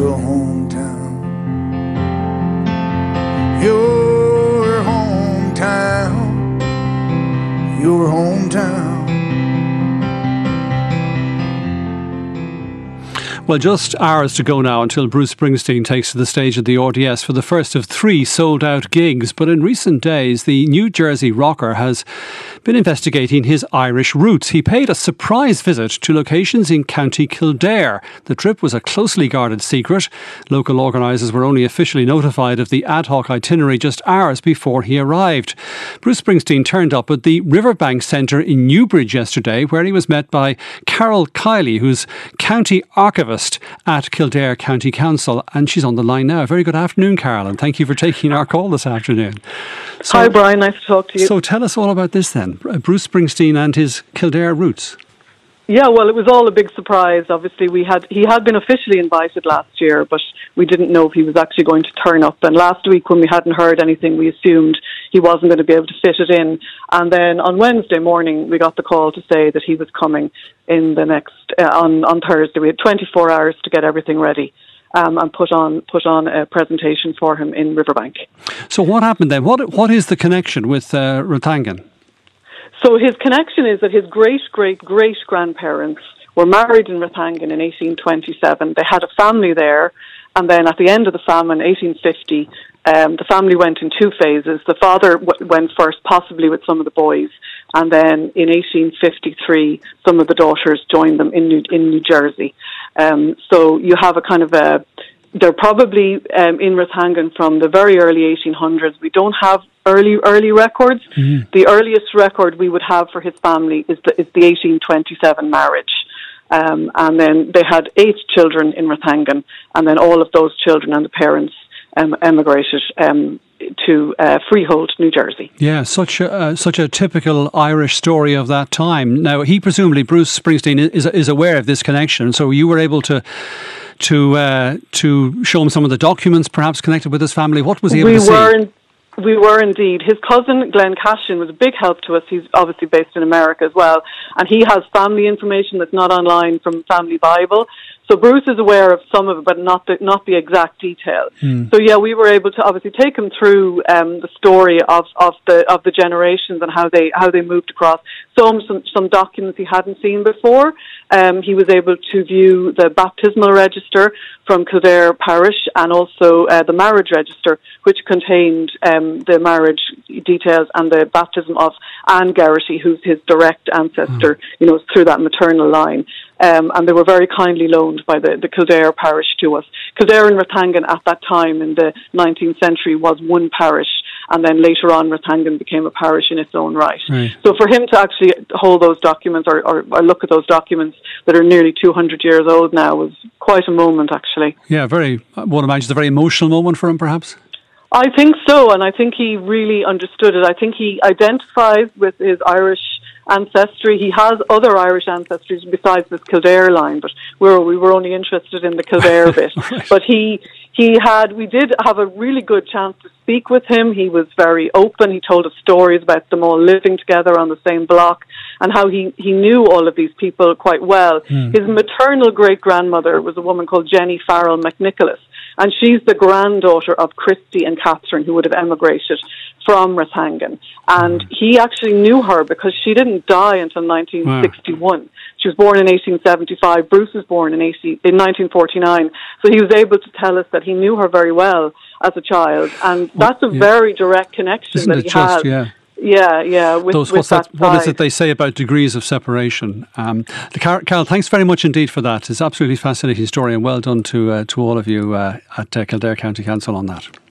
your hometown. Your hometown. Your hometown. Well, just hours to go now until Bruce Springsteen takes to the stage at the RDS for the first of 3 sold-out gigs. But in recent days, the New Jersey rocker has been investigating his Irish roots. He paid a surprise visit to locations in County Kildare. The trip was a closely guarded secret. Local organisers were only officially notified of the ad hoc itinerary just hours before he arrived. Bruce Springsteen turned up at the Riverbank Centre in Newbridge yesterday, where he was met by Carol Kiley, who's county archivist at Kildare County Council, and she's on the line now. Very good afternoon, Carol, and thank you for taking our call this afternoon. Hi, Brian. Nice to talk to you. So tell us all about this then, Bruce Springsteen and his Kildare roots. Yeah, well, it was all a big surprise. Obviously, he had been officially invited last year, but we didn't know if he was actually going to turn up. And last week, when we hadn't heard anything, we assumed he wasn't going to be able to fit it in. And then on Wednesday morning, we got the call to say that he was coming in the next on Thursday. We had 24 hours to get everything ready. And put on a presentation for him in Riverbank. So what happened then? What is the connection with Rathangan? So his connection is that his great-great-great-grandparents were married in Rathangan in 1827. They had a family there, and then at the end of the famine, 1850, the family went in 2 phases. The father went first, possibly with some of the boys, and then in 1853, some of the daughters joined them in New Jersey. So you have a kind of a... They're probably in Rathangan from the very early 1800s. We don't have early records. Mm-hmm. The earliest record we would have for his family is the 1827 marriage. And then they had 8 children in Rathangan, and then all of those children and the parents emigrated to Freehold, New Jersey. Yeah, such a typical Irish story of that time. Now, Bruce Springsteen is aware of this connection, so you were able to show him some of the documents perhaps connected with his family. What was he able to see? We were indeed. His cousin, Glenn Cashin, was a big help to us. He's obviously based in America as well. And he has family information that's not online from Family Bible. So Bruce is aware of some of it, but not the exact detail. So yeah, we were able to obviously take him through the story of the generations and how they moved across. Some documents he hadn't seen before. He was able to view the baptismal register from Kildare Parish and also the marriage register, which contained the marriage details and the baptism of Anne Geraghty, who's his direct ancestor, through that maternal line. And they were very kindly loaned by the Kildare parish to us. Kildare and Rathangan at that time in the 19th century was one parish, and then later on Rathangan became a parish in its own right. So for him to actually hold those documents or look at those documents that are nearly 200 years old now was quite a moment, actually. Yeah, I would imagine it's a very emotional moment for him, perhaps. I think so, and I think he really understood it. I think he identifies with his Irish ancestry. He has other Irish ancestries besides this Kildare line, but we were only interested in the Kildare bit. Right. But we did have a really good chance to speak with him. He was very open. He told us stories about them all living together on the same block and how he knew all of these people quite well. His maternal great-grandmother was a woman called Jenny Farrell McNicholas, and she's the granddaughter of Christy and Catherine, who would have emigrated from Rathangan. And he actually knew her because she didn't die until 1961. Wow. She was born in 1875. Bruce was born in 1949. So he was able to tell us that he knew her very well as a child. And that's a very direct connection that he has. Yeah. What is it they say about degrees of separation? Carol, thanks very much indeed for that. It's an absolutely fascinating story, and well done to all of you at Kildare County Council on that.